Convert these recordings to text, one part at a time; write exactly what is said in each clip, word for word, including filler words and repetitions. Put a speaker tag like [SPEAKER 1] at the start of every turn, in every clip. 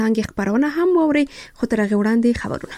[SPEAKER 1] څنګه خبرونه هم ووري خو تر هغه وړاندې خبرونه.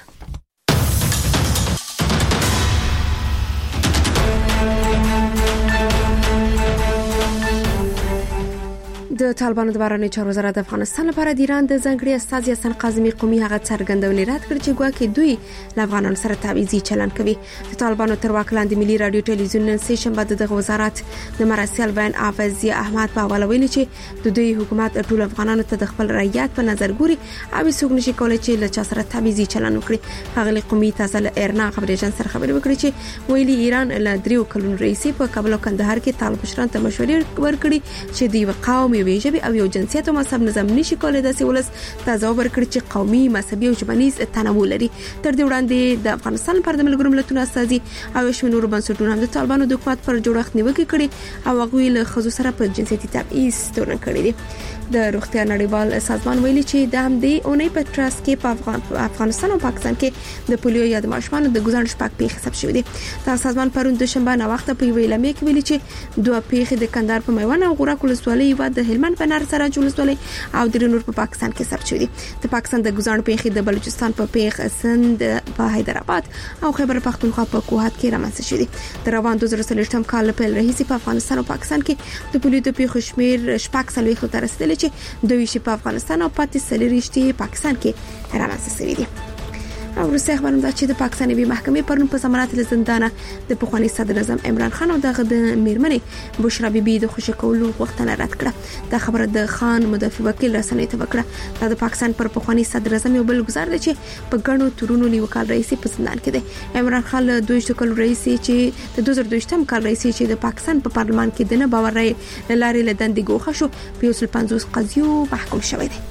[SPEAKER 1] د طالبانو د بهرنیو چارو وزارت د افغانستان لپاره د ایران د ځانګړي استازي حسن قاضمي قومي هغه څرګندونې رد کړې چې ګواکې دوی له افغانانو سره تعویضي چلن کوي. د طالبانو تر واک لاندې ملي رادیو ټلویزیون نن سه شنبه د وزارت د مراسل بین حافظ احمد په حواله ویلي چې د دوی حکومت ټول افغانانو ته د خپل رعیت په نظر ګوري او څوک نشي کولای چې له چا سره تعویضي چلن وکړي. هغه قومي تاسو له ایرنا خبريجن سره خبرې وکړي چې ویلي ایران له دریو کلونو رئیسي په کابل او کندهار کې طالب مشران ته مشورې ورکړي چې دوی قومي ویژبي او یو جنسیت او مذهب نظام نشي کولای د سیولس تازه ورکړي چې قومي مذهبي او ژبنیز تنوع لري. تر دې وړاندې د افغانستان پر د ملګرو ملتونو استازي او شمنور بنسټونو هم د طالبانو د حکومت پر جوړښت نیوکه کړې او هغه له خزو سره په جنسیتي تبعیض تورن کړی دی. د روغتیا نړیوال سازمان ویلي چې د همدې اونۍ په تراس کې په افغان افغانستان او پاکستان کې د پولیو یا د ماشومانو د ګزارش پاک پیښې ثبت شوې دي. دا سازمان پرون د شنبه نه وخت په ویلې مې کې ویلي چې دوه پیښې د کندهار په میوند او غورک ولسوالۍ و د هلمند په نار سره ولسوالۍ او د نور په پاکستان کې ثبت شوې دي. د پاکستان د ګزارش پیښې د بلوچستان په پیښ سند په حیدرآباد او خیبر پختونخوا په کوهات کې رامنځته شوې دي. د روان دوه زره څلوېښتم کال په رئیس په افغانستان او پاکستان کې د پولیو د پیښو شمیر شپږ سلوي خو تر رسیدلی چې دوی شي په افغانستان او پاتې سلیریشتي پاکستان کې رامنځته شوې دي. او روسي خبرونه دا چې د پاکستاني وی محکمې پرون په سمارات له زندانه د پخوانی صدر اعظم عمران خان او دغه د میرمنې بشرا بیبي د خوشی کولو غوښتنه رد کړه. دا خبره د خان مدافع وکیل رسنۍ ته وکړه. دا د پاکستان پر پخوانی صدر اعظم یو بل گزار دی چې په ګڼو تورونو نیوکال رئیس په زندان کې دی. عمران خان له دوه شکل رئیس چې د دوه زره دوه کال رئیس چې د پاکستان په پارلمان کې د نه باور رائے لارې له دندې ګوښه شو په یو سل پنځوس قضیو محکوم شوی دی.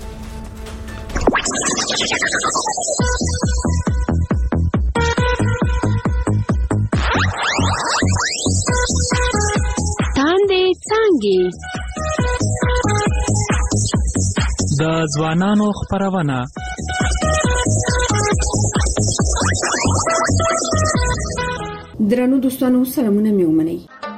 [SPEAKER 2] د ځوانانو خبرونه
[SPEAKER 3] درنو دوستانو سلامونه مې ومنئ.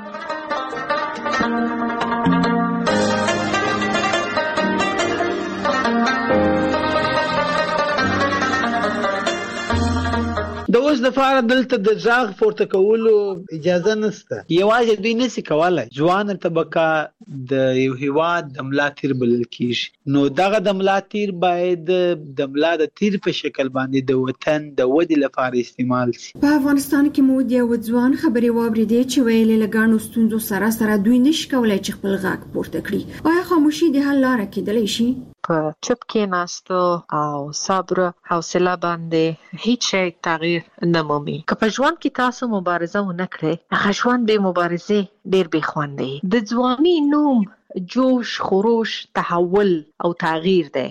[SPEAKER 4] د اوس د فار دلته د ځاغ پورته کولو اجازه نشته. یوازې دوی نشي کولای ځوان طبقه د یو هیواد د ملا تیر بلل کیږي. نو دغه د ملا تیر باید د ملا د تیر په شکل باندې د وطن د ودی لپاره استعمال شي.
[SPEAKER 3] په افغانستان کې مو د یو ځوان خبرې واوریدې چې ویلې لګانو ستونزو سره سره دوی نشي کولای چې خپل غږ پورته کړي. آیا خاموشي د حل لاره کېدلی شي؟
[SPEAKER 5] په چپ کې ناستو او صبر حوصله باندې هیڅ شی تغییر نه مومي. که په ژوند کې تاسو مبارزه ونه کړئ هغه ژوند به مبارزه ډیر به خوند دی. د ځواني نوم جوش خروش تحول او تغییر دی.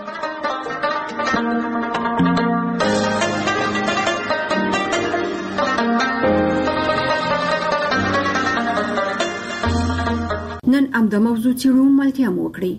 [SPEAKER 3] نن ام د موضوع چیرو ملتیا مو وکړي.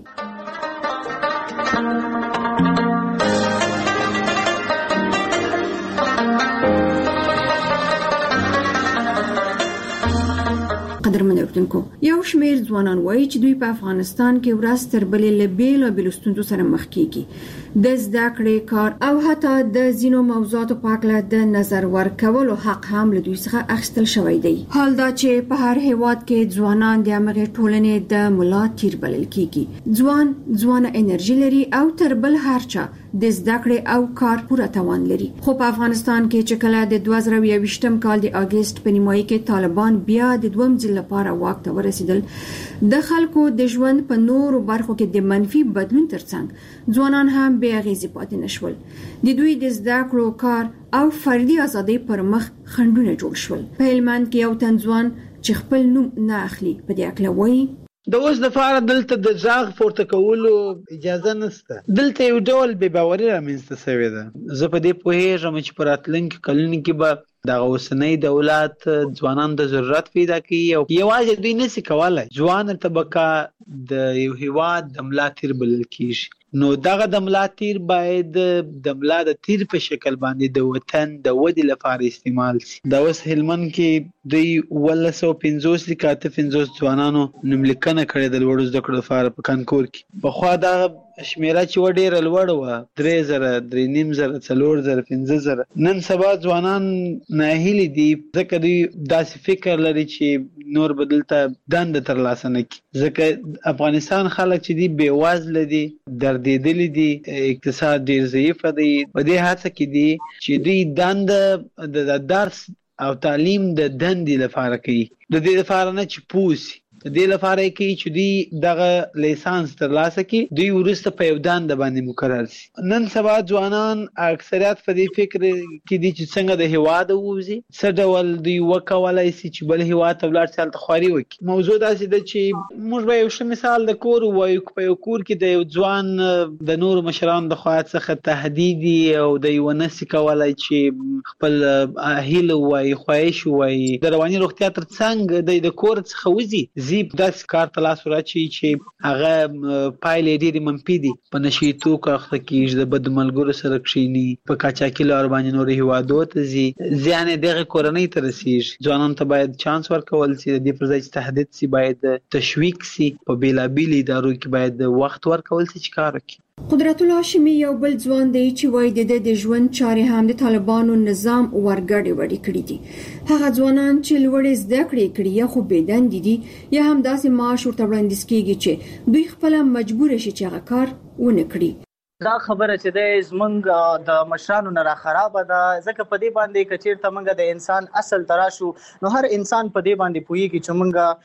[SPEAKER 3] قدرمن اوردونکو یو شمیر ځوانان وایي چې دوی په افغانستان کې ورځ تر بلې له بیلو بیلو ستونزو سره مخ کیږي. د زده کړې کار او حتی د ځینو موضوعاتو په اړه د نظر ورکولو حق هم له دوی څخه اخیستل شوی دی. حال دا چې په هر هیواد کې ځوانان د هغې ټولنې د ملا تیر بلل کیږي. ځوان ځوانه انرژي لري او تر بل هر چا د زده کړې او کار پوره توان لري. خو په افغانستان کې چې کله د دوه زره یوویشتم کال د اگست په نیمایي کې طالبان بیا د دویم ځل لپاره واک ته ورسېدل د خلکو د ژوند په نورو برخو کې د منفي بدلون ترڅنګ ځوانان هم بې اغېزې پاتې نشول. د دوی د زده کړو کار او فردي ازادۍ پر مخ خنډونه جوړ شول. په هلمند کې یو تن ځوان چې خپل نوم نه اخلي په دې اړه وایي
[SPEAKER 4] د اوس د فار دلته د ځاغ پورته کولو اجازه نشته. دلته یو ډول بې باوري رامنځته شوې ده. زه په دې پوهېږم چې په راتلونکي کلونو کې به دغه اوسنۍ دولت ځوانانو ته ضرورت پیدا کوي او یوازې دوی نشي کولای ځوان طبقه د یو هیواد د ملا تیر بلل کیږي. نو دغه د ملا تیر باید د ملا د تیر په شکل باندې د وطن د ودی لپاره استعمال شي. دا اوس هلمند کې دوی ولس او پنځوس لیکه اته پنځوس ځوانانو نوملیکنه کړې د لوړو زده کړو لپاره په کانکور کې. پخوا دغه شمیره چې و ډېره لوړه وه، درې زره درې نیم زره څلور زره پنځه زره. نن سبا ځوانان ناهیلي دي ځکه دوی داسې فکر لري چې نور به دلته دنده ترلاسه نه کړي، ځکه افغانستان خلک چې دي بېوزله دي، دردېدلي دي، اقتصاد ډېر ضعیفه دی. په دې هڅه کې دي چې دوی دنده د درس او تعلیم د دندې لپاره کوي، د دې لپاره نه چې پوسی، د دې لپاره کوي چې دوی دغه لیسانس ترلاسه کړي، دوی وروسته په یو دنده باندې مقرر شي. نن سبا ځوانان اکثریت په دې فکر کې دي چې څنګه د هیواده ووځي، څه ډول دوی وکولای شي چې بل هیواد ته ولاړ شي هلته خواري وکړي. موضوع داسې ده چې موږ به یو ښه مثال د کور ووایو. په یو کور کې د یو ځوان د نورو مشرانو د خوا څخه تهدید او دی ونه شي کولی چې خپل هیله ووایي، خواهش ووایي، د رواني روغتیا تر څنګ دی د کور څخه وځي، زی داسې کار ته لاس ورچي چې هغه پایلې ډېرې منفي دي. په نشي توکو اخته کېږي، د بدو ملګرو سره کښېني، په قاچاقي لار باندې نورو هیوادو ته ځي، زیان یې دغې کورنۍ ته رسېږي. ځوانانو ته باید چانس ورکول شي، د دې پر ځای چې تهدید شي باید تشویق شي. په بېلابېلو ادارو کې باید وخت ورکول شي چې کار وکړي.
[SPEAKER 3] قدرت الله هاشمي یو بل ځوان دی چې وایي د د ژوند چارې هم د طالبانو نظام ورګډې وړې کړې دي. هغه ځوانان چې لوړې زده کړې کړي یا خو بېدندې دي یا هم داسې معاش ورته وړاندیز کېږي چې دوی خپله مجبور شي چې هغه کار ونه کړي.
[SPEAKER 6] دا خبره چې د زمونږ د مشرانو نه را خرابه ده، ځکه په دې باندې که چېرته موږ د انسان اصل ته راشو نو هر انسان په دې باندې پوهېږي چې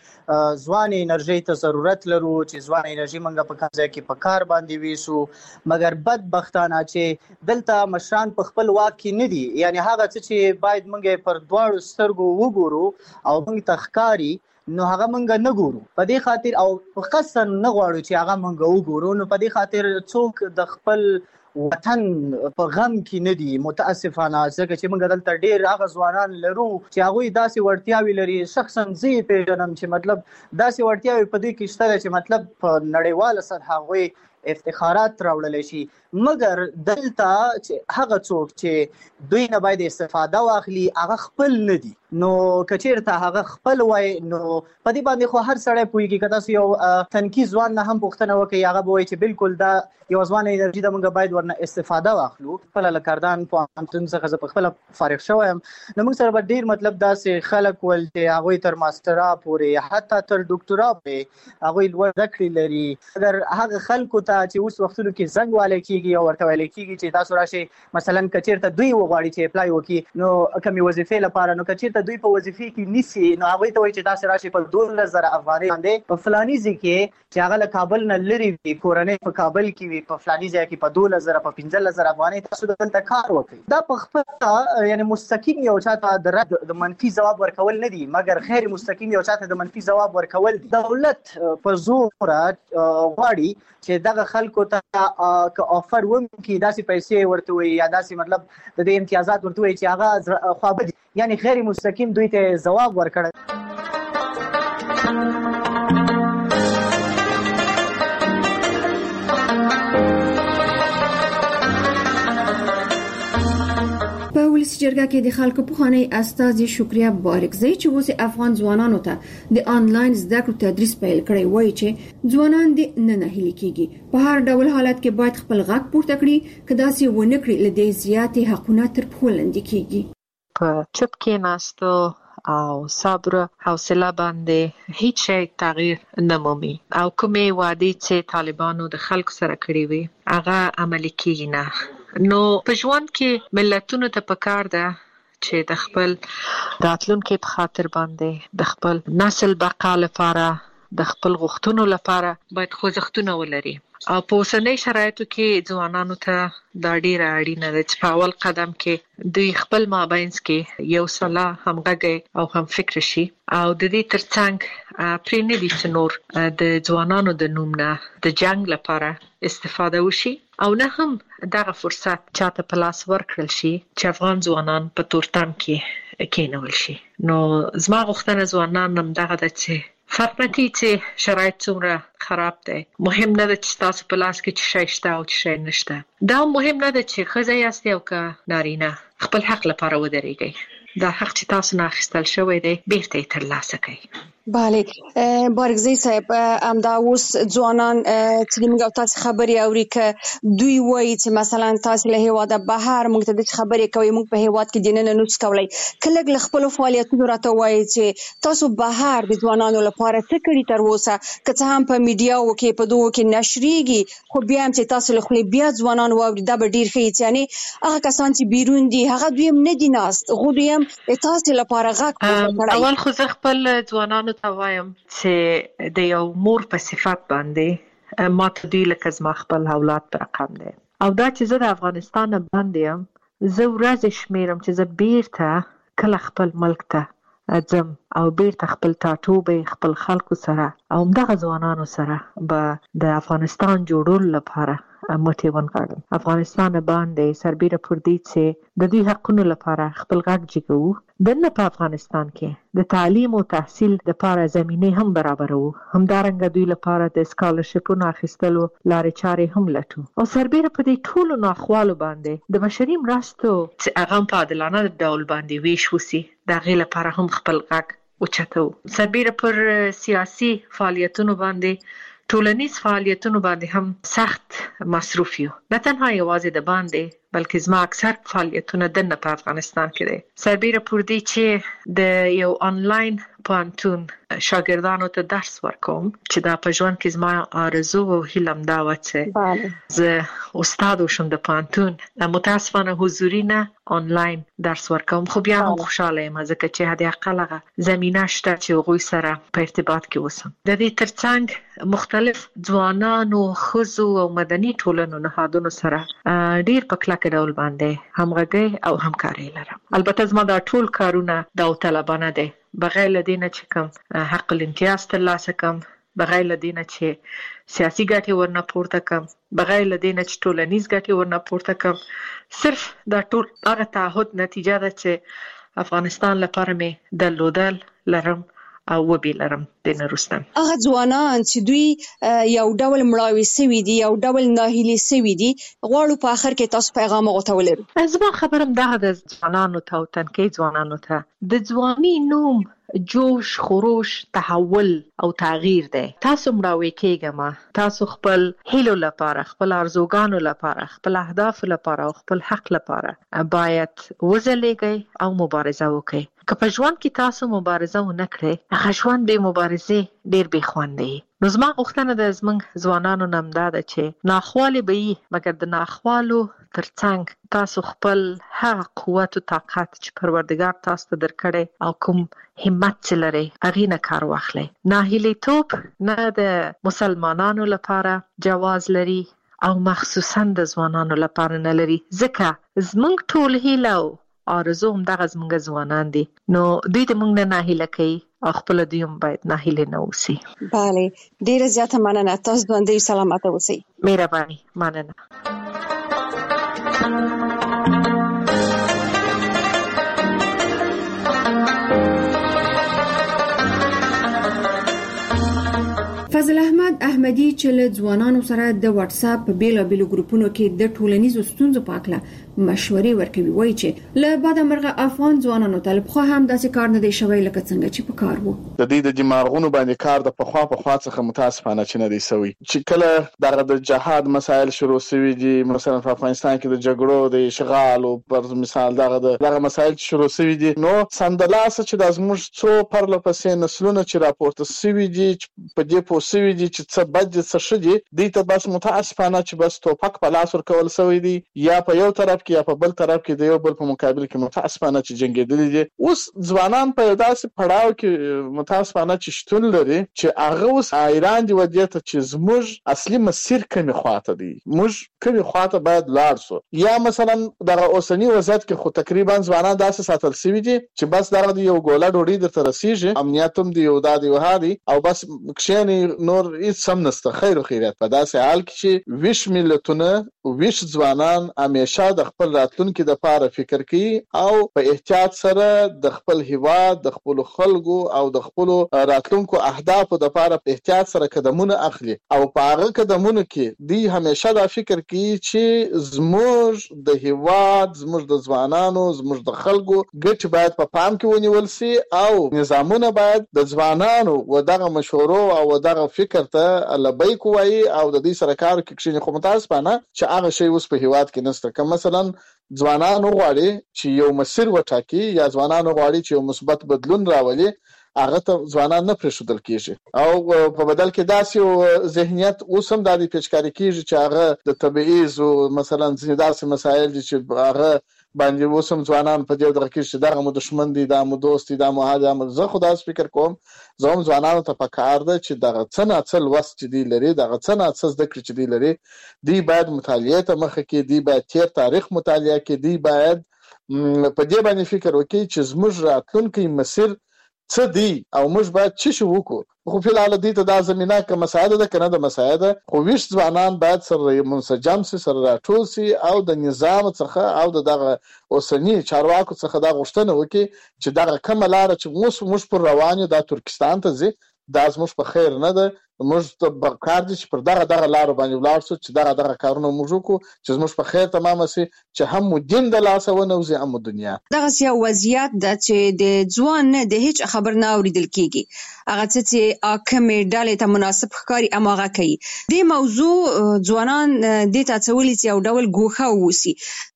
[SPEAKER 6] موږ ځوانې انرژۍ ته ضرورت لرو، چې ځوانې انرژي موږ په کوم ځای کې په کار باندې ویسو. مګر بدبختانه چې دلته مشران په خپل واک کې نه دي، یعنی هغه څه چې باید موږ پر دواړو سترګو وګورو او موږ ته ښکاري نو هغه مونږ نه ګورو. په دې خاطر او په قصد نه غواړو چې هغه مونږ وګورو. نو په دې خاطر څوک د خپل وطن په غم کې نه دي متاسفانه، ځکه چې موږ دلته ډېر هغه ځوانان لرو چې هغوی داسې وړتیاوې لري. شخصا زه یې پېژنم چې مطلب داسې وړتیاوې په دې کې شته چې مطلب په نړیواله سطحه هغوی افتخارات راوړلی شي. مګر دلته چې هغه څوک چې دوی نه باید استفاده واخلي هغه خپل نه دي. نو که چېرته هغه خپل وای نو په دې باندې خو هر سړی پوهېږي. که تاسو یو تنکي ځوان نه هم پوښتنه وکړئ هغه به وایي چې بالکل دا یو ځوانه انرژي ده، موږ باید ورنه استفاده واخلو. خپله له کردان پوهنتون څخه زه پخپله فارغ شوی یم، نو موږ سره به ډېر مطلب داسې خلک ول چې هغوی تر ماسټرا پورې حتی تر ډاکټرا پورې هغوی لوړ زده کړې لري. اگر هغه خلکو ته چې اوس وختونو کې زنګ والی کېږي او ورته ویلی کېږي چې تاسو راشئ مثلا که چېرته دوی وغواړي چې اپلای وکړي نو کومې وظیفې لپاره، نو که چېرته دوی په وظیفې کې نیسي نو هغوی ته وایي چې تاسې راشئ په دولس زره افغانۍ باندې په فلاني ځای کې چې هغه له کابل نه لرې وي، کورنۍ په کابل کې وي، په فلاني ځای کې په دولس زره په پنځلس زره افغانۍ تاسو دلته کار وکړئ. دا په خپله یعنې مستقیم یو چا ته د رد د منفي ځواب ورکول نه دي، مګر غیر مستقیم یو چا ته د منفي ځواب ورکول دي. دولت په زوره غواړي چې دغه خلکو ته که آفر وکړي داسې پیسې ورته وایي یا داسې مطلب د دې امتیازات ورته وایي چې هغه خوابه دي، یعنی غیر مستقیم دوی ته ځواب ورکړی.
[SPEAKER 3] په ولسي جرګه کې د خلکو پخوانی استازي شکریا بارکزی چې اوس افغان ځوانانو ته د آنلاین زده کړو تدریس پیل کړی وایي چې ځوانان د نه نهیلي کېږي، په هر ډول حالت کې باید خپل غږ پورته کړي، که داسې ونه کړي له دې زیاتې حقونه تر پښو لاندې کېږي.
[SPEAKER 5] په چپ کېناستو او صبر حوصله باندې هیڅ شی تغییر نه مومي، او کومې وعدې چې طالبانو د خلکو سره کړې وي هغه عملي کېږي نه. نو په ژوند کې ملتونو ته پکار ده چې د خپل راتلونکي په خاطر باندې د خپل نسل بقا لپاره د خپل غوښتنو لپاره باید خوځښتونه ولري، او په اوسنۍ شرایطو کې ځوانانو ته دا ډیره اړینه ده چې په اول قدم کې دوی خپل مابینځ کې یو سلا همغږی او هم فکر شي، او د دې ترڅنګ پرې نه دي چې نور د ځوانانو د نوم نه د جنگ لپاره استفاده وشي، او نه هم دغه فرصت چاته په لاس ورکړل شي چې افغان ځوانان په تورتم کې کېنول شي. نو زما غوښتنه ځوانان هم دغه ده چې فرق نه کوي چې شرایط څومره خراب دی، مهم نه ده چې تاسو په لاس کې څه شی شته او څه شی نشته. دا مهم نه ده چې ښځه یاست او که نارینه، خپل حق لپاره ودرېږئ. دا حق چې تاسو نه اخیستل شوی دی بیرته یې ترلاسه کړئ.
[SPEAKER 3] بله بارګزی صاحب همدا اوس ځوانان چې موږ تاسو خبرې اوري که دوی وایي چې مثلا تاسو له هیواده بهر موږ ته د خبرې کوي موږ په هیواد کې دینه نه نوس کولای کله له خپل فعالیتونو راته وایي چې تاسو بهر د ځوانانو لپاره څه کړی تر اوسه که څه هم په میډیاو کې په دوه کې نشریږي خو بیا هم چې تاسو له خپل بیا ځوانان واوري دا به ډیر ښه یعنی هغه کسان چې بیرون دي هغه دوی هم نه دي ناست خو دوی هم تاسو لپاره غږ کوي.
[SPEAKER 5] اول خو زه خپل ځوانانو ته وایم چې د یو مور په صفت باندې ما ته دوی لکه زما خپل اولاد په رقم دی او دا چې زه د افغانستان باندې یم زه ورځې شمیرم چې زه بیرته کله خپل ملک ته ځم او بیرته خپل ټاټوبې خپل خلکو سره او همدغه ځوانانو سره به د افغانستان جوړولو لپاره مټې ونغاړم. افغانستان باندې سربیره پر دې چې د دوی حقونو لپاره خپل غږ جګوو دنه په افغانستان کې د تعلیم او تحصیل لپاره زمینه هم برابرو همدارنګه دوی لپاره د سکالرشپونو اخیستلو لارې چارې هم لټو او سربیره په دې ټولو ناخوالو باندې د بشري مرستو چې هغه په عادلانه ډول باندې ویش وسی د هغې لپاره هم خپل غږ اوچتو. سربیره پر سیاسي فعالیتونو باندې ټولنیز فعالیتونو باندې هم سخت مصروف یو نه تنها یوازې د باندې بلکې زما اکثر فعالیتونه دنه په افغانستان کې دي. سربیره پر دې چې د یو آنلاین پوهنتون شاګردانو ته درس ورکوم چې دا په ژوند کې زما آرزو او هیله همدا وه چې زه استاد وشم د پوهنتون متاسفانه حضوري نه آنلاین درس ورکوم خو بیا هم خوشحاله یم ځکه چې حد اقل هغه زمینه شته چې هغوی سره په ارتباط کې اوسم. د دې ترڅنګ مختلف ځوانانو ښځو او مدني ټولنو نهادونو سره ډیر په کلکه ډول باندې همغږي او همکاري لرم. البته زما دا ټول کارونه داوطلبانه دي بغیر له دې نه چې کوم حق الامتیاز ترلاسه کړم بغیر له دې نه چې سیاسي ګټې ورنه پورته کړم بغیر له دې نه چې ټولنیز ګټې ورنه پورته کړم صرف دا ټول هغه تعهد نتیجه ده چې افغانستان لپاره مې درلودل لرم او وبې لرم د نه وروسته.
[SPEAKER 3] هغه ځوانان چې دوی یو ډول مړاوي سوي دي یو ډول ناهیلي سوي دي غواړو په آخر کې تاسو پیغام ورته ولرئ.
[SPEAKER 5] زما خبرم دغه د ځوانانو ته او تنکي ځوانانو ته د ځواني نوم جوش خروش تحول او تغییر دی. تاسو مړاوي کېږئ تاسو خپل هیلو لپاره خپل ارزوګانو لپاره خپل اهداف لپاره او خپل حق لپاره باید وځلېږئ او مبارزه وکړئ. که په ژوند کې تاسو مبارزه ونه کړئ هغه ژوند بې مبارزې ډیر بې خوندې وي. نو زما غوښتنه د زموږ ځوانانو نه همدا ده چې ناخوالې به وي مګر د ناخوالو ترڅنګ تاسو خپل هغه قوت او طاقت چې پروردګار تاسو ته درکړی او کوم همت چې لرئ هغې نه کار واخلئ. ناهیلیتوب نه د مسلمانانو لپاره جواز لري او مخصوصا د ځوانانو لپاره نه لري ځکه زموږ ټول هیله او آرزو همدغه زموږ ځوانان دي نو دوی د موږ نه ناهیله کوي او خپل دوی هم باید ناهیله نه اوسي.
[SPEAKER 3] بله ډیره زیاته مننه تاسو ژوندي سلامته اوسئ.
[SPEAKER 5] مهرباني مننه.
[SPEAKER 3] فضل احمد احمدی چې له ځوانانو سره د واتس اپ په بیلابیلو ګروپونو کې د ټولنیزو ستونزو په اړه مشورې ورکوي وایي چې له بعد مرغه افغان ځوانانو ته خو هم داسې کار نه دی شوی لکه څنګه چې په کار وو.
[SPEAKER 7] د دې د دماغونو باندې کار د پخوا په خوا څخه متاسفانه چې نه دی سوی چې کله دغه د جهاد مسایل شروع شوي دي مثلا په افغانستان کې د جګړو د اشغال او پر مثال دغه دغه مسایل شروع شوي دي نو سندلاسه چې د زموږ څو پرله پسې نسلونه چې راپورته شوي دي په دې پوه شوي دي چې څه بد دي څه ښه دي دوی ته بس متاسفانه چې بس توپک په لاس ورکول شوی دی یا په یو طرف کې یا په بل طرف کې د یو بل په مقابل کې متاسفانه چې جنګېدلي دي. اوس ځوانان په یو داسې پړاو کې متاسفانه چې شتون لري چې هغه اوس حیران دي ودې ته چې زموږ اصلي مسیر کومې خواته دی موږ کومې خواته باید لاړ شو یا مثلا دغه اوسنی وضعیت کې خو تقریبا ځوانان داسې ساتل شوي دي چې بس دغه یو ګوله ډوډۍ درته رسیږي امنیت هم دی یو دا دی وهادي او بس کښېني نور هیڅ سم نشته. خیر او خیریت په داسې حال کې چې ویش ملتونه ویش ځوانان همیشه د خپل راتلونکي لپاره فکر کوي او په احتیاط سره د خپل هیواد د خپل خلکو او د خپل راتلونکو اهدافو لپاره په احتیاط سره قدمونه اخلي او په هغه قدمونو کې دی همیشه دا فکر کوي چې زموږ د هیواد زموږ د ځوانانو زموږ د خلکو ګټې باید په پام کې ونیول سي او نظامونه باید د ځوانانو و دغه مشورو او دغه فکر ته لبیک وایي او د دې سره کار کوي. خو متاسفانه چې هغه شی اوس په هیواد کې نشته. که مثلا ځوانانو غواړي چې یو مسیر وټاکي یا ځوانانو غواړي چې یو مثبت بدلون راولي هغه ته ځوانان نه پرېښودل کېږي او په بدل کې داسې یو ذهنیت اوس هم دا د پیچکاري کېږي چې هغه د تبعیض او مثلا ځینې داسې مسایل دي چې هغه باندې اوس هم ځوانان په دې دغه کې چې دغه مو دښمن دي دا مو دوست دي دا مو هغه مو. زه خو داسې فکر کوم زه هم ځوانانو ته پکار ده چې دغه څه ناڅه لوست چې دی لري دغه څه ناڅه زده کړې چې دی لري دی باید مطالعې ته مخه کې دی باید تیر تاریخ مطالعه کې دی باید په دې باندې فکر وکړي چې زموږ راتلونکی مسیر څه دی او موږ باید څه شي وکړو. خو په لاره دي ته دا زمينه که مساعده ده کنه د مساعده خو ویش ځوانان باید سره منسجم سي سره راټول سي او د نظام څخه او دغه اوسنی چارواکو څخه دا غوښتنه وکړي چې دغه کومه لار چې موږ موږ پر روانه د ترکستان ته ځي دا زموږ په خیر نه ده. موږ ته بکار دي چې پر دغه دغه لار باندې ولاړ شو چې دغه دغه کارونه موږ وکړو چې زموږ په خیر تمام شي چې هم مو دین د لاسه ونوځي هم دنیا.
[SPEAKER 3] دغه یو وضعیت د چې د ځوان نه د هیڅ خبر نه اوریدل کیږي هغه چې اکمې ډالې ته مناسب ښکاری اماغه کوي. د موضوع ځوانان د تاسولې چې یو ډول ګوخه ووسی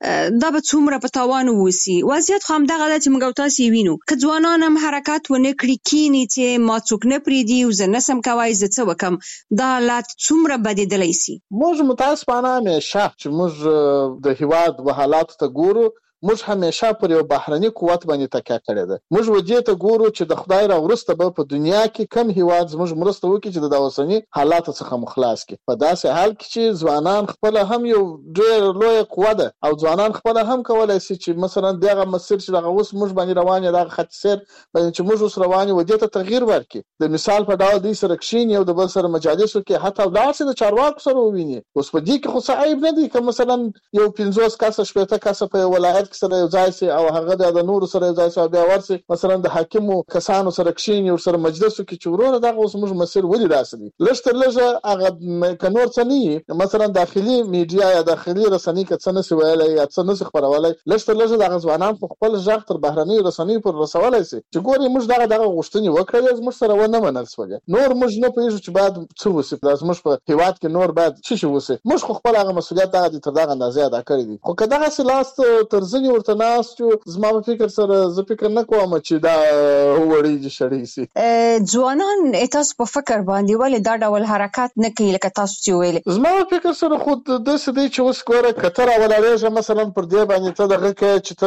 [SPEAKER 3] دا به څومره په تاوان ووسی. وضعیت خو هم دغه چې موږ تاسو وینو که ځوانان هم حرکت ونه کړی کینی چې ما څوک نه پریدي او زه نسم کوای زه وکم دا حالات څومره بدیدلی سي.
[SPEAKER 7] موږ متاسفانه همیشه چې موږ د هیواد و حالات ته ګورو موږ همیشه پر یو بهرني قوت باندې تکیه کړې ده. موږ وجې ته ګورو چې د خدای را ورسته به په دنیا کې کم هیواد زموږ مرسته وکړي چې د اوسنی حالات څخه مخلاص کړي. په داسې حال کې چې ځوانان خپل هم یو ډېر لوی قوه ده او ځوانان خپل هم کولای شي چې مثلا دغه مسیر چې دغه اوس موږ باندې روان یو دغه خط سیر باندې چې موږ اوس روان یو وجې ته تغییر ورکړي. د مثال په ډول د سره کښین یو د بل سره مجالسو کې حتی ولارسي د چارواکو سره وویني. اوس په دې کې خو صعيب نه دي که مثلا یو پنځوس کسه شپږ کسه په ولایت سره یو ځای سي او هغه د نور سره یو ځای سي بیا ورسي مثلا د حاکمو کسانو سره کښینی او سره مجلسو کې چورونه دغه اوس موږ مسیر ولې داسې دي. لږ تر لږه هغه کنور څه نه مثلا داخلي میډیا یا داخلي رسنۍ کې څه نشي ویلای یا څه نشي خبرولای. لږ تر لږه دغه ځوانان په خپل ځخ تر بهرنۍ رسنۍ پر رسولای سي چې ګوري موږ دغه دغه غوښتنې وکړې موږ سره ونه منل سول. نور موږ نه پېژو چې بعد څه وسی د موږ په هیواد کې نور بعد څه شي وسی. موږ خپل هغه مسولیت دغه تر دغه اندازې ادا کړی دي. خو کداغه سلاست ترځنی ورته ناس زما په فکر سره زه فکر نه کوم چې دا وړي شړې سي.
[SPEAKER 3] ځوانان تاسو په فکر باندې ولې دا ډول حرکت نه کوي لکه تاسو چې ویل؟
[SPEAKER 7] زما په فکر سره خود د سدي چې اوس ګوره کتر اولایږه مثلا پر دې باندې ته دغه کې چې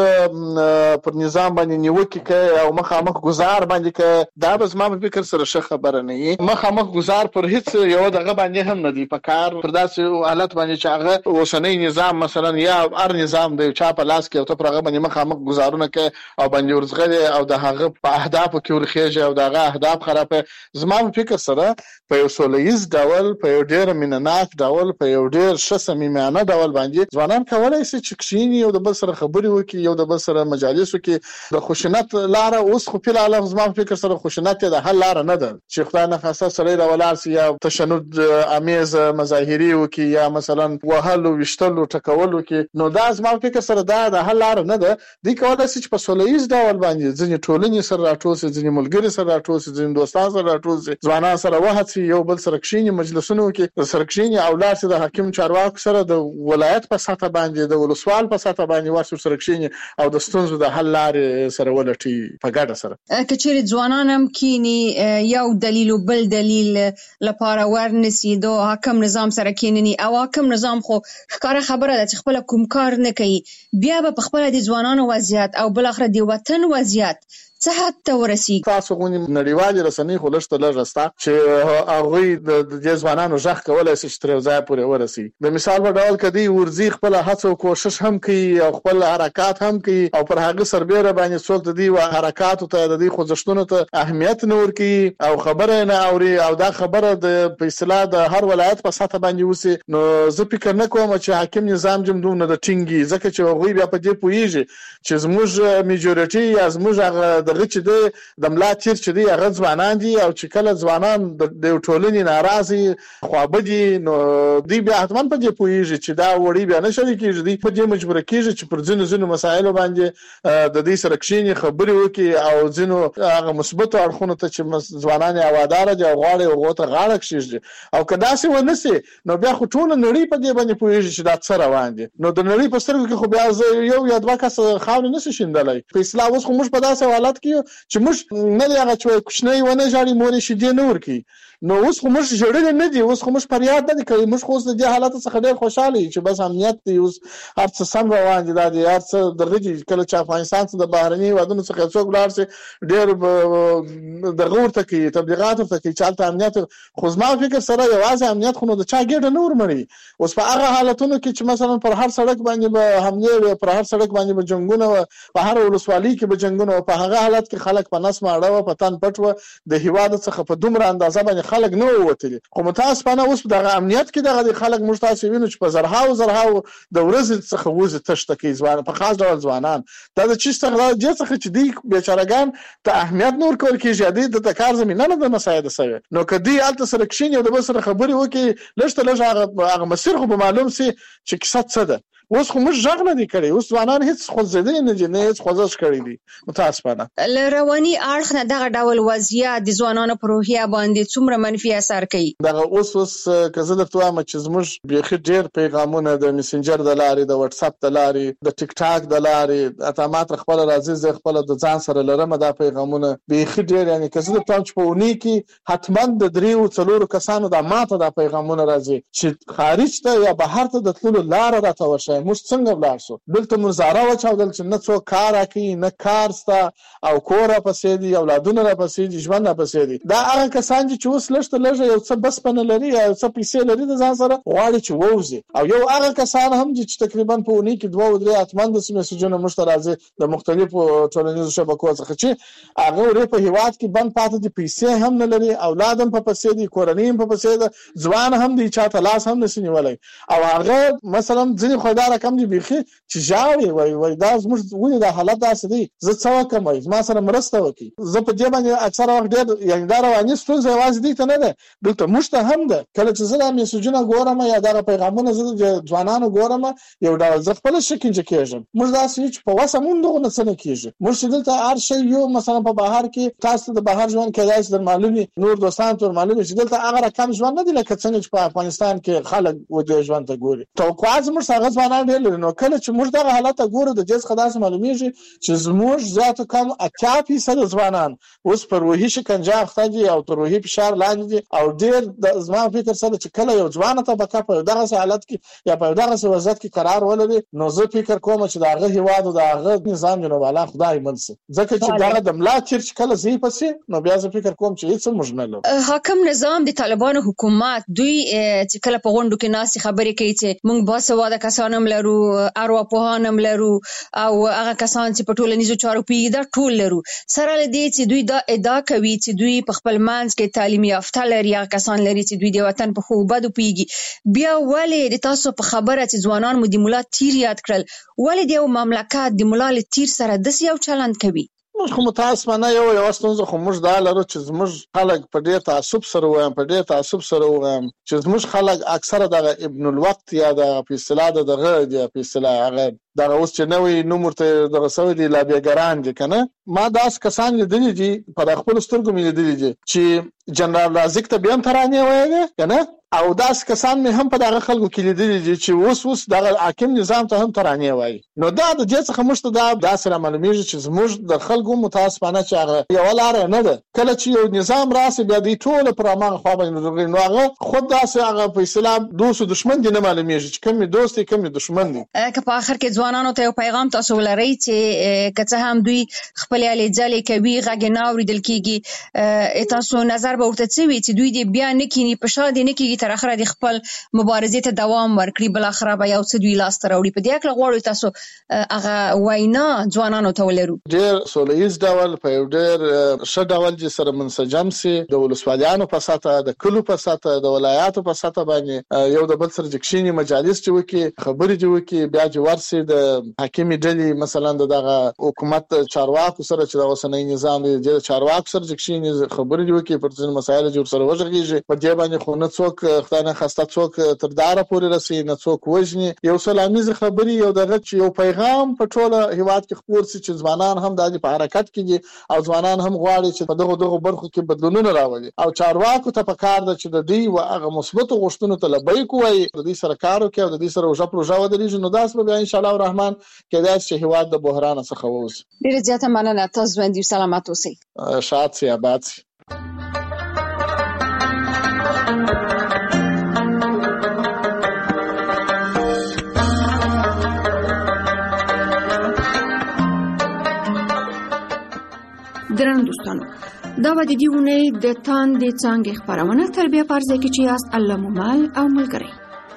[SPEAKER 7] ته پر نظام باندې نیوکه کوي او مخامخ گزار باندې کوي دا به زما په فکر سره ښه خبره نه وي. مخامخ گزار پر هیڅ یو دغه باندې هم نه دی په کار پر داسې حالت باندې چې هغه اوسنۍ نظام مثلا یا هر نظام د چا په لاس کې او ته پر هغه باندې مخامخ گزارونه کوي او باندې ورزغلي او د هغه په اهداف کې ورخیږي او دغه اهداف خرابه. زما په فکر سره په یو سولهیز ډول په یو ډیر مینناک ډول په یو ډیر ښه صمیمانه ډول باندې ځوانان کولای شي چې کښینی او د بل سره خبرې وکړي یو د بل سره مجالسو کې د خوشنط لار اوس خو په عالم زما په فکر سره خوشنط د حل لار نه ده چې خدای نه خاصه سره راولار سي یا تشنج امیز مظاهری وکړي یا مثلا وهلو وشتلو ټکولو کې نو دا زما په فکر سره دا د حل لار نه ده. د کولای شي چې په سولهیز ډول باندې ځینې ټولنې سره راټول شي ځینې ملګري سره راټول شي ځینې دوستان سره راټول شي ځوانان سره وهڅي یو بل سره کښینی مجلسونو کې سره کښینی او لاسه د حاکم چارواکو سره د ولایت په سطح باندې د ولسوال په سطح باندې ورسره سره کښینی او د ستونزو د حل لارې سره ولټي په ګډه سره
[SPEAKER 3] کچېرې ځوانان هم کینی یو دلیل او بل دلیل لپاره ورنسي دو حاکم نظام سره کینی او حاکم نظام خو ښکاره خبره ده چې خپل کوم کار نه کوي بیا به خپل د ځوانانو وضعیت او بل اخر دی وطن وضعیت څه حد ته ورسیږي؟
[SPEAKER 7] تاسو غونې نړیوالې رسنۍ خو لږ ته لږ ستا چې هغوی د دې ځوانانو غږ کولی شي چې تر یو ځایه پورې ورسي. د مثال په ډول که دوی ورځي خپله هڅه او کوشش هم کوي او خپل حرکات هم کوي او پر هغه سربیره باندې څوک د دوی حرکاتو ته د دوی خوځښتونو ته اهمیت نه ورکوي او خبره نه اوري او دا خبره د په اصطلاح د هر ولایت په سطح باندې وسي، نو زه فکر نه کوم چې حاکم نظام جم دومره د ټینګي، ځکه چې هغوی بیا په دې پوهېږي چې زموږ میجورټي یا زموږ هغه دغه چې دی د ملا تیر چې دی هغه ځوانان دي او چې کله ځوانان د یو ټولنې ناراضي خوابدي نو دوی بیا حتما په دې پوهېږي چې دا وړي بیا نه شریکېږي، دوی په دې مجبوره کېږي چې پر ځینو ځینو مسایلو باندې د دوی سره کښېني خبرې وکړي او ځینو هغه مثبتو اړخونو ته چې ځوانان یې هواداره دي او غواړي هغو ته غاړه کښېږدي. او که داسې ونه سي نو بیا خو ټوله نړۍ په دې باندې پوهېږي چې دا څه روان دي، نو د نړۍ په سترګو کې خو بیا زه یو یا دوه کسه خاورې نه شي شیندلی. په اصطلاح اوس خو موږ په داسې حالت کې یو چې موږ نه دی هغه چې کوچنی ونه ژاړي مور یې شیدې نه ورکوي، نو اوس خو موږ ژړلي نه دي، اوس خو موږ فریاد نه دي کوي، موږ خو اوس د دې حالت څخه ډېر خوشحاله یو چې بس امنیت دی، اوس هر څه سم روان دي، دا دی هر څه دغه دي. کله چې افغانستان څخه د بهرني هېوادونو څخه څوک ولاړ شي ډېر دغه ورته کوي تبلیغات ورته کوي چې هلته امنیت، خو زما فکر سره یوازې امنیت خو نو د چا ګېډه نه ورمړي. اوس په هغه حالتونو کې چې مثلا پر هر سړک باندې به حملې وي، پر هر سړک باندې به جنګونه وه، په هر ولسوالۍ کې به جنګونه وه، په هغه حالت کې خلک په نس ماړه وه، په تن پټ وه، د هېواد څخه په دومره اندازه باندې خلک نه ووتلي. خو متاسفانه اوس دغه امنیت کې دغه خلک موږ تاسو وینو چې په زرهاو زرهاو د ورځې څخه وځي تشته کوي ځوان، په خاص ډول ځوانان. دا د چی څخه دې څخه چې دوی بیچارهګان ته اهمیت نه ورکول کېږي، دوی د کار زمینه نه ده مساعده شوې، نو که دوی هلته سره کښېني او د بل سره خبرې وکړي لږ ته لږ هغه مسیر خو به معلوم سي چې کیسه څه ده. اوس خو موږ غږ نه دی کړی، اوس ځوانان هېڅ خوځېدلي نه دي، نه هېڅ خوځښت کړی دی متاسفانه.
[SPEAKER 3] له رواني اړخ نه دغه ډول وضعیت د ځوانانو پر روحیه باندې څومره منفي اثر کوي؟
[SPEAKER 7] دغه اوس اوس که زه درته وایم چې زموږ بیخي ډېر پیغامونه د مسنجر د لارې، د وټساپ د لارې، د ټیک ټاک د لارې، اته ماته خپله راځي زه خپله د ځان سره لرم دا پیغامونه بیخي ډېر، یعنې که زه درته وایم چې په اونۍ کې حتما د دریو څلورو کسانو دا ماته دا پیغامونه راځي چې خارج ته یا بهر ته د تللو لاره راته ورشئ، موږ څنګه ولاړ شو، دلته موږ زاره وچاودل چې نه څوک کار راکوي، نه کار سته او کور راپسې دي، اولادونه راپسې دي، ژوند راپسې دي. دا هغه کسان دي چې اوس لږ ته لږه یو څه بسپنه لري یا یو څه پیسې لري د ځان سره غواړي چې ووځي، او یو هغه کسان هم دي چې تقریبا په اونۍ کې دوه او درې حتما داسې میسجونه موږ ته راځي د مختلفو ټولنیزو شبکو څخه چې هغه ورې په هېواد کې بند پاتې دي، پیسې هم نه لري، اولاد هم په پسې دي، کورنۍ هم په پسې ده، ځوان هم دی چا ته لاس هم نشي نیولی، او هغه مثلا ځینې خو دا رقم دي بیخي چې ژاړي وایي وایي دا زموږ ولې دا حالت داسې دی، زه څه وکړم، وایي زما سره مرسته وکړي. زه په دې باندې اکثره وخت ډېر یعنې دا رواني ستونزه یوازې دوی ته نه ده، دلته موږ ته هم ده. کله چې زه دا میسجونه ګورم یا دغه پیغامونه زه د ځوانانو ګورم یو ډول زه خپله شکنجه کېږم. موږ داسې یو چې په وسه مونږ دغونه څه نه کېږي، موږ چې دلته هر شی یو مثلا په بهر کې تاسو ته د بهر ژوند کېدای شي در معلومي، نور دوستان ته معلومي چې دلته هغه رقم ژوند نه دی لکه څنګه چې په افغانستان کې خلک ودې ژوند ته ګوري. توقعات زموږ هغه ځوانان ډېر لري، نو کله چې موږ دغه حالت ته ګورو د دې څخه داسې معلومیږي چې زموږ زیاتو کم اتیا فیصده ځوانان اوس په روحي شکنجه اخته دي او تر روحي فشار لاندې دي، او ډېر د زما فکر سره چې کله یو ځوانه طبقه په دغسې حالت کې یا په دغسې وضعیت کې قرار ولري، نو زه فکر کوم چې د هغه هېواد او د هغه نظام جنوب والا خدای من سي، ځکه چې دغه د ملا تیر چې کله ضعیفه سي نو بیا زه فکر کوم چې هېڅ موږ نه لرو.
[SPEAKER 3] حاکم نظام د طالبانو حکومت دوی چې کله په غونډو کې ناستې خبرې کوي چې موږ باسواده کسان هم لرو، ارواپوهان هم لرو، او هغه کسان چې په ټولنیزو چارو پوهېږي دا ټول لرو، سره له دې چې دوی دا ادعا کوي چې دوی په خپل منځ کې تعلیم یافته لري، هغه کسان لري چې دوی د وطن په ښو بدو پوهېږي، بیا ولې د تاسو په خبره چې ځوانان مو د ملا تیر یاد کړل، ولې د یو مملکت د ملا له تیر سره داسې یو چلند کوي؟
[SPEAKER 7] موږ خو متاسفانه یو یوه ستونزه خو موږ دا لرو چې زموږ خلک په ډېر تعصب سره ووایم په ډېر تعصب سره ووایم چې زموږ خلک اکثره دغه ابن الوقت یا د په اصطلاح د دغه دی په اصطلاح هغه دغه اوس چې نوی نوم ورته دغه سوی دي لابیګران دي که نه، ما داسې کسان لیدلي دي په خپلو سترګو مې لیدلي دي چې جنرال رازق ته بیا هم ترانې ویلې که نه، او داسې کسان مې هم په دغه خلکو کې لیدلي دي چې اوس اوس دغه حاکم نظام ته هم ترانې وایي. نو دا د دې څخه موږ ته دا داسې رامعلومېږي چې زموږ د خلکو متاسفانه چې هغه یوه لاره نه ده، کله چې یو نظام راسي بیا دوی ټوله پر هماغه خوا باندې نو هغه خود داسې هغه په اصطلاح دوست و دشمن دي نه معلومېږي چې کوم یې دوست دی کوم یې دشمن دی.
[SPEAKER 3] که په آخر کې ځوانانو ته یو پیغام تاسو ولرئ چې که څه هم دوی خپل هلې ځلې کوي غږ نه اورېدل کېږي تاسو نظر به ورته څه وي چې دوی دې بیا نه کیني په شا دې نه کېږي تر اخره د خپل مبارزې ته دوام ورکړي بالاخره به یو څه دوی لاسته راوړي په دې هکله غواړو تاسو هغه وینا ځوانانو ته ولرو.
[SPEAKER 7] ډېر سوله ییز ډول په یو ډېر ښه ډول چې سره منسجم سي د ولسوالیانو په سطحه د کلو په سطحه د ولایاتو په سطحه باندې یو د بل سره د کښینې مجالس چې وکړي خبرې دې وکړي بیا چې ورسي د حاکمي ډلې مثلا دغه حکومت چارواکو سره چې د اوسنۍ نظام د چارواکو سره چې کښینې خبرې دې وکړي پر ځینو مسایلو چې ورسره وغږېږي په دې باندې خو نه څوک خدای نه خواسته څوک تر داره پورې رسي نه څوک وژني یو سلاميزه خبرې یو دغه چې یو پیغام په ټوله هیواد کې خپور سي چې ځوانان هم د دې په حرکت کې دي او ځوانان هم غواړي چې په دغه دغه برخو کې بدلونونه راولي او چارواکو ته پکار ده چې د دې او هغه مثبت غوښتنو ته لبیک وایي د دې سره کار وکړي او د دې سره وجه پروژه ودرېږي نو داس به ان شاء الله الرحمن کېدای شي هیواد د بحران څخه ووځي.
[SPEAKER 3] ډیره زیاته مننه تاسو باندې سلامات اوسئ.
[SPEAKER 7] شاد سي آباد سي.
[SPEAKER 3] درنو دوستانو دا و د دې اونۍ د تاندې څانګې خپرونه تر بیا په ارزه کې چې یاست الله مو مل او ملګری.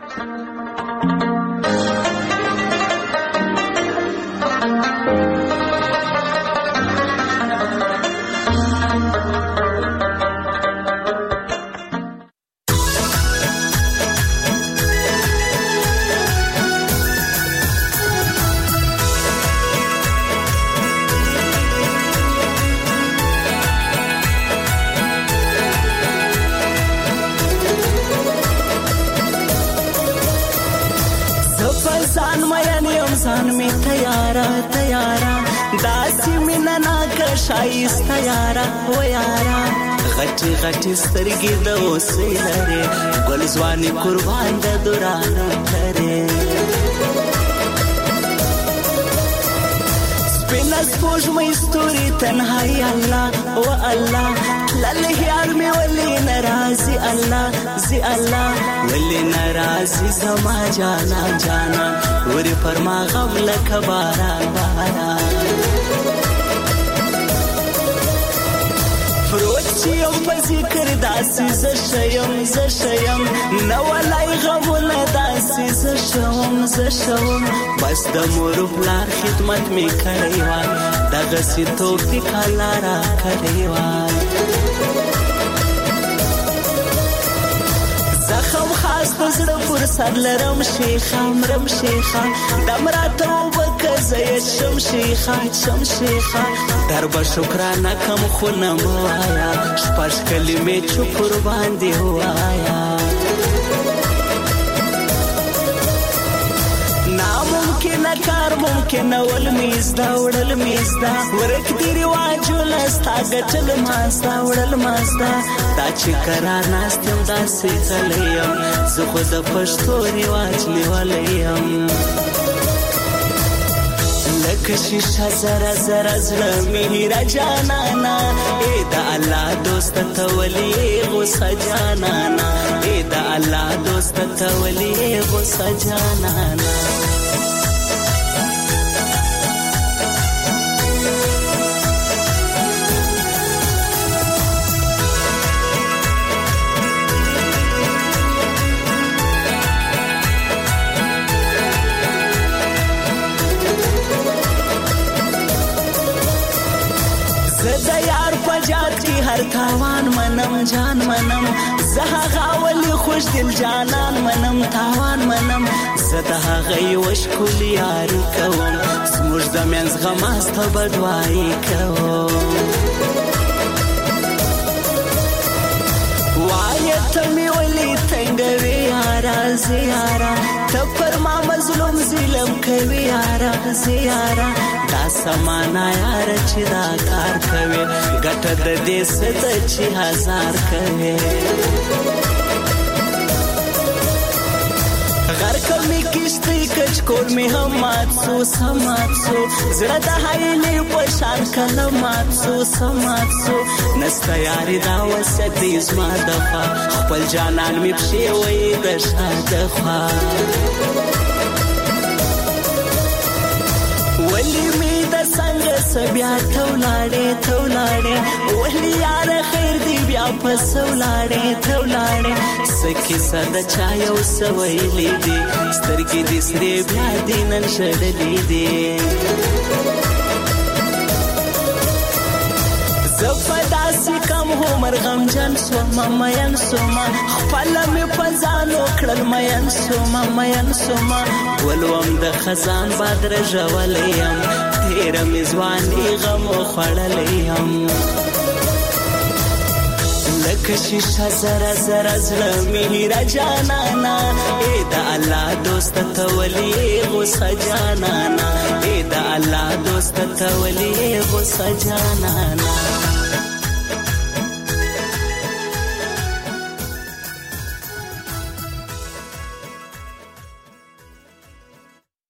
[SPEAKER 8] شایسته یارا و یارا غټي غټي سترګې د اوسې لري ګل ځواني قربان د دورانو لري سپینا سپوږمۍ ستوري تنهایی الله و الله لاله یار می ولي ناراضي الله زي الله ولي ناراضي زما جانا جانا ور پر ما غم لک باران باران فروچی یم په ذکر داسې ز شیم ز شیم نو ولای غمونه داسې ز شوم ز شوم بس د مور بلار خدمت می کړی و دغه سي توفیق الله را کړی و زخم خاص زړه پر سر لرم شیخه مرم شیخه دمراته وبکزه شم شیخه شم شیخه درب شکرانه کم خو نه موایا شپږ کلمې چوپ قربان دی وایا ناممکن کار ممکن ول میز دا وړل میز دا ورک دی رواج لستا غټل ماستا وړل ماستا دا چې کرا ناستم دا سیتلیم زه خو د پښتو رواج نیولیم لکه شیشه زرا زرا زړه میرا جانانا اے دا الله دوست ته ولی غوسه جانانا اے دا الله دوست ته ولی غوسه جانانا هر تاوان منم جان منم زها غاولی خوش دل جانان منم تاوان منم زده غي وش کول یاری کوم سموږ د منځ غماسته بدوای کوم وایت می ولی تنگوي یارا زیارا ته پر ما مظلوم ظلم کوي یارا زیارا دا سمانا یار چې دا کار کوي ګټه د دې ست چې هزار کوي غر کمی کشتی کچ کول می هم ماتسو سماتسو زړه د هایلې په شان کله ماتسو سماتسو نستا یاري دا وسدې زما دفا خپل جانان می پښې وې د شاده خوا بیا تولاړې تولاړې ولې یار خیر دی بیا پس ولاړې تولاړې سکه صدا چا یو سویلې دي سترګې دې سره بیا دینن شړلې دي زفدا سکم هو مرغم جن سو ماما ين سو ما خپل می پزانو کړل مین سو ماما ين سو ما ولوم د خزان بادر جوالیم تیر می ځواني غم خړلیم لکه شیشه زرا زرا زړه می را جانانا اے دا الله دوست ته ولی غوسه جانانا اے دا الله دوست ته ولی غوسه جانانا